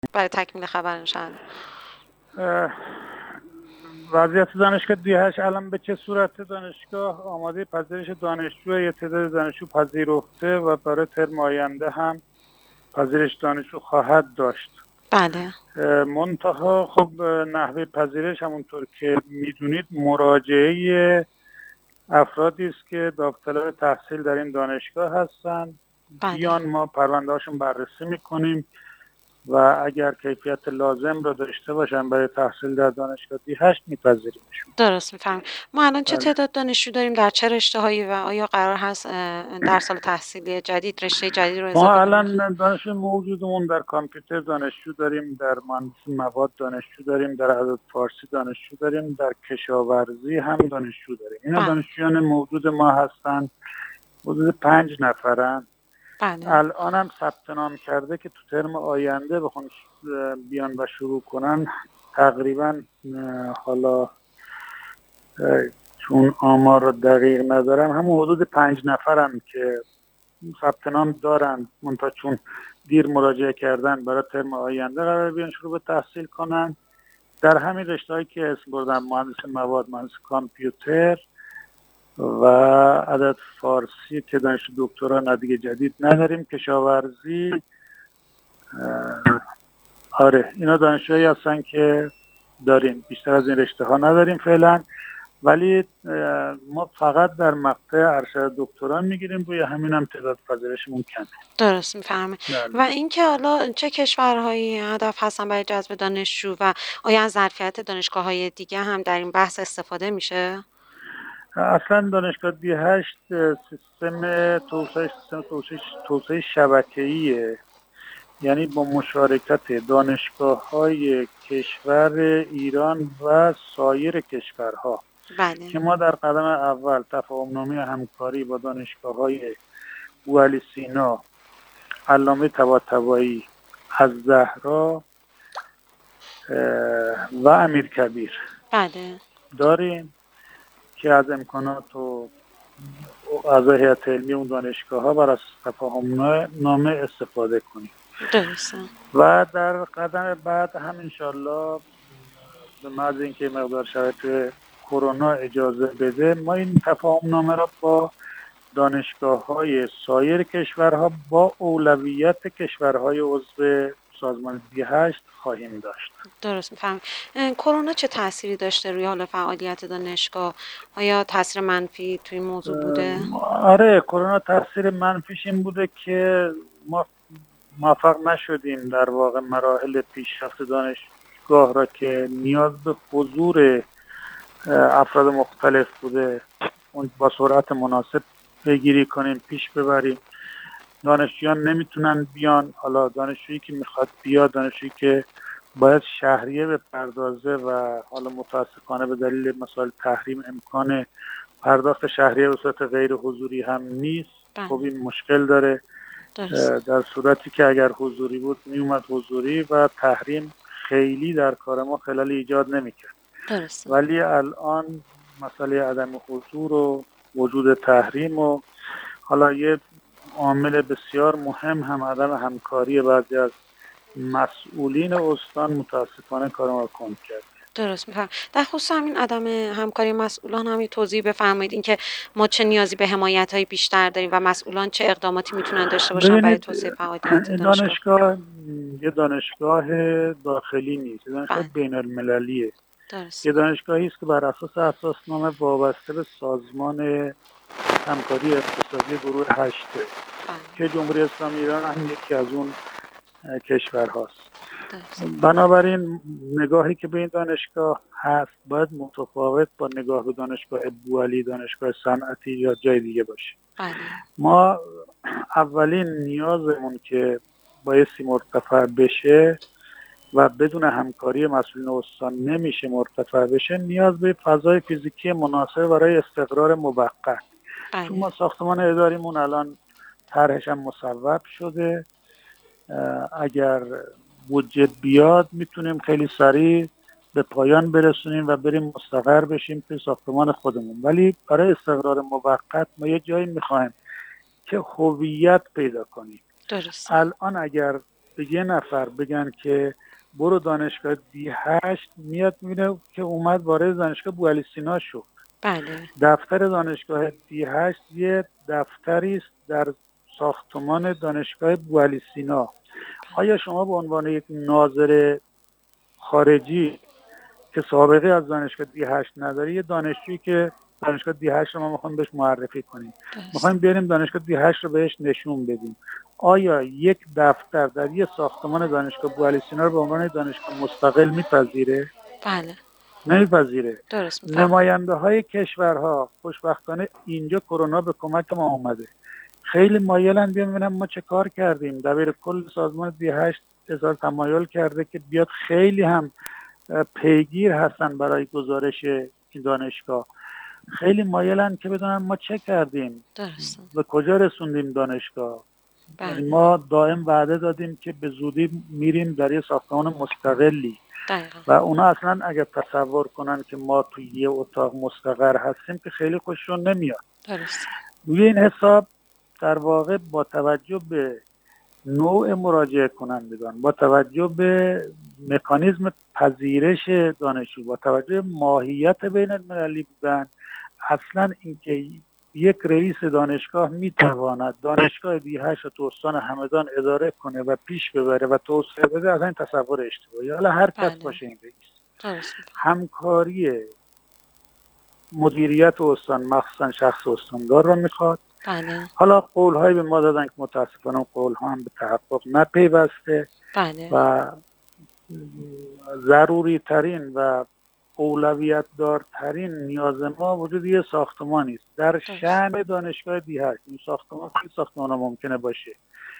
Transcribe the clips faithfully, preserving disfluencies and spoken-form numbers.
برای تکمیل خبر انشاءالله. وضعیت دانشگاه دیهش الان به چه صورت؟ دانشگاه آماده پذیرش دانشجو، یه تعداد دانشجو پذیرفته و برای ترم آینده هم پذیرش دانشجو خواهد داشت. بله. منتها خب نحوه پذیرش همونطور که میدونید مراجعه افرادی است که داوطلب تحصیل در این دانشگاه هستند. بله. بیان ما پرونده هاشون بررسی میکنیم و اگر کیفیت لازم رو داشته باشن برای تحصیل در دانشگاه دیهشت میپذیریمشون. درست میفهمم. ما الان چه بله. تعداد دانشجو داریم در چه رشته‌هایی و آیا قرار هست در سال تحصیلی جدید رشته جدید رو ما اضافه کنیم؟ الان دانشجو موجودمون در کامپیوتر دانشجو داریم، در مهندسی مواد دانشجو داریم، در ادبیات فارسی دانشجو داریم، در کشاورزی هم دانشجو داریم. اینا بله. دانشجویان موجود ما هستند، حدود پنج نفرن. بله. الان هم ثبت نام کرده که تو ترم آینده بخوان بیان و شروع کنن. تقریبا حالا چون آمار رو دقیق ندارم همون حدود پنج نفرم که ثبت نام دارن، منتها چون دیر مراجعه کردن برای ترم آینده قرار بیان شروع به تحصیل کنن در همین رشته‌هایی که اسم بردم: مهندسی مواد، مهندسی کامپیوتر و ادبیات فارسی که دانشجو دکترا ندیگه جدید نداریم، کشاورزی. آره اینا دانشجوهایی هستن که داریم، بیشتر از این رشته ها نداریم فعلا، ولی ما فقط در مقطع ارشد دکترا میگیریم، روی همین هم تعداد پذیرشمون کمه. درست میفهمه. و اینکه حالا چه کشورهایی هدف هستن برای جذب دانشجو و آیا از ظرفیت دانشگاه‌های دیگه هم در این بحث استفاده میشه؟ اصلا دانشگاه دی هشت سیستم توسعه سیستم توسعه توسعه شبکه‌ایه، یعنی با مشارکت دانشگاه‌های کشور ایران و سایر کشورها. بله. که ما در قدم اول تفاهم‌نامه همکاری با دانشگاه‌های بوعلی سینا، علامه طباطبایی، الزهرا و امیرکبیر بله. داریم که از امکانات و اعضای هیئت علمی اون دانشگاه‌ها بر اساس تفاهم‌نامه استفاده کنیم. درسته. و در قدم بعد هم انشالله به محض اینکه مقدار شرایط کرونا اجازه بده ما این تفاهم‌نامه را با دانشگاه‌های سایر کشورها با اولویت کشورهای عضو سازمان دی هشت خواهیم داشت. درست میفهم. کرونا چه تأثیری داشته روی حال فعالیت دانشگاه؟ آیا تاثیر منفی توی این موضوع بوده؟ آره کرونا تاثیر منفیش این بوده که ما موفق نشدیم در واقع مراحل پیشرفت دانشگاه را که نیاز به حضور افراد مختلف بوده اون با سرعت مناسب پیگیری کنیم، پیش ببریم. دانشجویان نمیتونن بیان، حالا دانشجویی که میخواد بیاد، دانشجویی که باید شهریه بپردازه و حالا متاسفانه به دلیل مسائل تحریم امکان پرداخت شهریه به صورت غیر حضوری هم نیست. خب این مشکل داره. درست. در صورتی که اگر حضوری بود میومد حضوری و تحریم خیلی در کار ما خلالی ایجاد نمیکرد. درست. ولی الان مسئله عدم حضور و وجود تحریم و حالا یه عامل بسیار مهم هم عدم همکاری بعضی از مسئولین استان متاسفانه کار ما کند کرد. درست میفهم. در خصوص همین عدم همکاری مسئولان هم توضیح بفرمایید، اینکه ما چه نیازی به حمایت‌های بیشتر داریم و مسئولان چه اقداماتی میتونن داشته باشن برای توسعه فعالیت دانشگاه. دانشگاه یه دانشگاه داخلی نیست، یه دانشگاه بین المللیه. درست. یه دانشگاهی است که بر اساس اساسنامه وابسته به سازمان همکاری اقتصادی گروه هشته که جمهوری اسلامی ایران هم یکی از اون کشورهاست. بنابراین نگاهی که به این دانشگاه هست باید متفاوت با نگاه به دانشگاه بوعلی، دانشگاه صنعتی یا جای دیگه باشه. ما اولین نیازمون که بایستی مرتفع بشه و بدون همکاری مسئولین استان نمیشه مرتفع بشه، نیاز به فضای فیزیکی مناسب برای استقرار موقت. چون ما ساختمان اداریمون الان طرحش هم مصوب شده، اگر بودجه بیاد میتونیم خیلی سریع به پایان برسونیم و بریم مستقر بشیم توی ساختمان خودمون. ولی برای استقرار موقت ما یه جایی میخوایم که هویت پیدا کنیم. درست. الان اگر به یه نفر بگن که برو دانشگاه دی هشت، میاد میبینه که اومد وارد دانشگاه بوعلی سینا شد. بله. دفتر دانشگاه دی هشت یه دفتری است در ساختمان دانشگاه بوعلی سینا. آیا شما به عنوان یک ناظر خارجی که سابقه از دانشگاه دی هشت نداره، یه دانشجویی که دانشگاه دی هشت رو ما میخوایم بهش معرفی کنیم، میخوایم بریم دانشگاه دی هشت رو بهش نشون بدیم، آیا یک دفتر در یه ساختمان دانشگاه بوعلی سینا رو به عنوان دانشگاه مستقل میپذیره؟ بله. نمیپذیره. درست میفهم. نماینده های کشورها، خوشبختانه اینجا کرونا به کمک ما اومده، خیلی مایلن بیان ببینن ما چه کار کردیم. دبیر کل سازمان دی هشت اظهار تمایل کرده که بیاد، خیلی هم پیگیر هستن برای گزارش این دانشگاه، خیلی مایلن که بدونن ما چه کردیم، درسته. به کجا رسوندیم دانشگاه. بله. ما دائم وعده دادیم که به زودی میریم در یه ساختمان مستقلی. دقیقا. و اونا اصلا اگر تصور کنن که ما توی یه اتاق مستقر هستیم که خیلی خوششون نمیاد. درسته. روی این حساب در واقع با توجه به نوع مراجعه کنندگان، با توجه به مکانیزم پذیرش دانشجو، با توجه به ماهیت بین المللی بودن، اصلا اینکه یک رئیس دانشگاه میتواند دانشگاه دی هشت تو استان همدان اداره کنه و پیش ببره و توسعه بده، از این تصور اشتباهی. حالا هر کس باشه این رئیس، درسته. همکاری مدیریت استان مخصوصا شخص استاندار رو میخواد. بله. حالا قول‌هایی به ما دادن که متاسفانه قول‌ها هم به تحقق نپیوسته. بله. و ضروری ترین و اولویت دارترین نیاز ما وجود یه ساختمانی است در شأن دانشگاه دی هشت. این ساختمان خیلی ساختمان ها ممکنه باشه،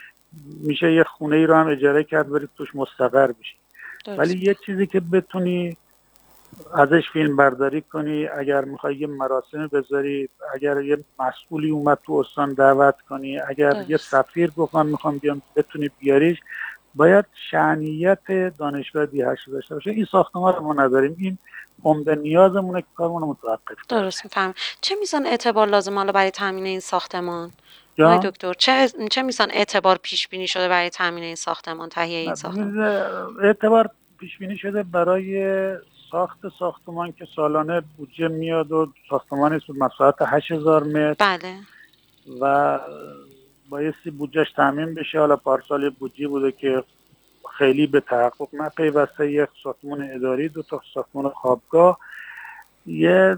میشه یه خونه ای رو هم اجاره کرد برید توش مستقر بشی، ولی یه چیزی که بتونی ازش فیلم برداری کنی، اگر میخوای یه مراسم بذاری، اگر یه مسئولی اومد تو استان دعوت کنی، اگر درست. یه سفیر گفت من میخوام بیام، بتونی بیاریش، باید شأنیت دانشگاه دی هشت داشته باشه. این ساختمان رو ما نداریم، این عمده نیازمونه که کارمون متوقف کرده. درست میفهم. چه میزان اعتبار لازم حالا برای تامین این ساختمان؟ آقای دکتر چه چه میزان اعتبار پیش بینی شده برای تامین این ساختمان، تهیه این ساختمان؟ اعتبار پیش بینی شده برای ساخت ساختمان که سالانه بودجه میاد و ساختمانی است مساحت هشت هزار متر. بله. و بایستی بودجهش تامین بشه. حالا پارسال بودجه بوده که خیلی به تحقق نپیوسته، یک ساختمان اداری، دو تا ساختمان خوابگاه، یه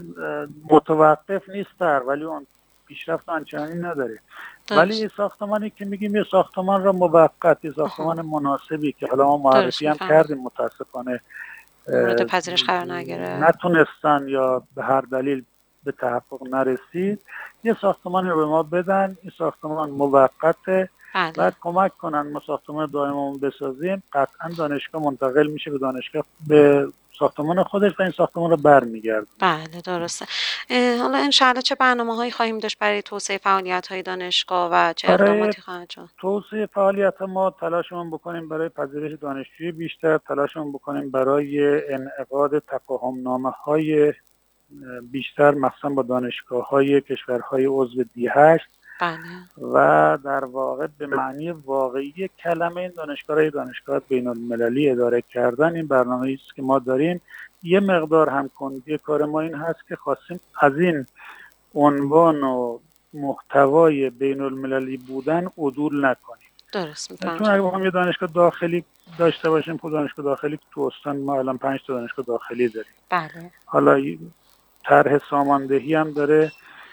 متوقف نیست در، ولی اون پیشرفت آنچنانی نداره. ولی این ساختمانی که میگیم یه ساختمان را موقت، یه ساختمان مناسبی که حالا ما معرفی هم کردیم، متاسفانه مورد پذیرش قرار نگرفت، نتونستن یا به هر دلیل به تحقق نرسید، یه ساختمانی رو به ما بدن، این ساختمان موقته و کمک کنن ما ساختمان دائممون بسازیم، قطعا دانشگاه منتقل میشه به دانشگاه، به ساختمان خودش و این ساختمان رو برمیگرد. بله درسته. حالا انشاءالله چه برنامه‌هایی خواهیم داشت برای توسعه فعالیت‌های دانشگاه و چه اقداماتی خواهد شد؟ توسعه فعالیت ما تلاشمون بکنیم برای پذیرش دانشجوی بیشتر، تلاشمون بکنیم برای انعقاد تفاهم‌نامه‌های بیشتر مخصوصا با دانشگاه‌های کشورهای عضو دی هشت. بله. و در واقع به معنی واقعی کلمه این دانشگاه را دانشگاه بین المللی اداره کردن. این برنامه‌ای است که ما داریم. یه مقدار همکندی کار ما این هست که خواستیم از این عنوان و محتوای بین المللی بودن عدول نکنیم. درست می‌فهمم. چون اگه بخوایم یه دانشگاه داخلی داشته باشیم، خود دانشگاه داخلی تو استان ما الان پنج تا دانشگاه داخلی داریم. بله. حالا طرح ساماندهی هم داره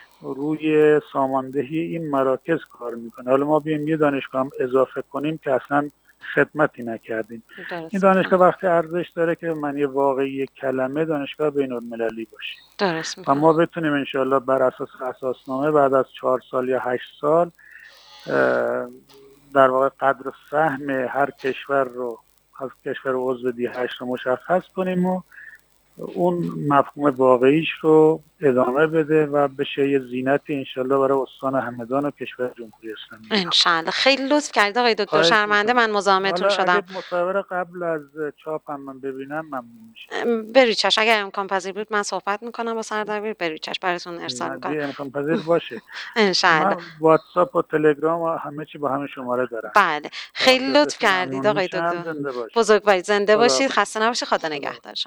روی ساماندهی این مراکز کار میکنه. حالا ما بیایم یه دانشگاه هم اضافه کنیم که اصلا خدمتی نکردیم. این دانشگاه وقتی ارزش داره که معنی واقعی کلمه دانشگاه بین المللی باشه. درست. و ما بتونیم انشاءالله بر اساس اساسنامه بعد از چهار سال یا هشت سال در واقع قدر سهم هر کشور رو از کشور عضو دی هشت رو مشخص کنیم و اون مفهوم واقعیش رو ادامه بده و بشه یه زینتی انشالله برای استان همدان و کشور جمهوری اسلامی. انشالله. خیلی لطف کردید آقای دکتر، شرمنده من مزاحمتون شدم. شدم. اگه مصاحبه قبل از چاپ هم من ببینم ممنون میشم. بریچش اگر امکان پذیر بود من صحبت میکنم با سردبیر، بریچش براتون ارسال میکنم. امکان پذیر باشه. انشالله. من واتساپ و تلگرام و همه چی با همه شماره دارم. بله خیلی لطف کردید آقای دکتر. بزرگوارید، زنده باشید، خسته نباشید، خدا نگهدار شما.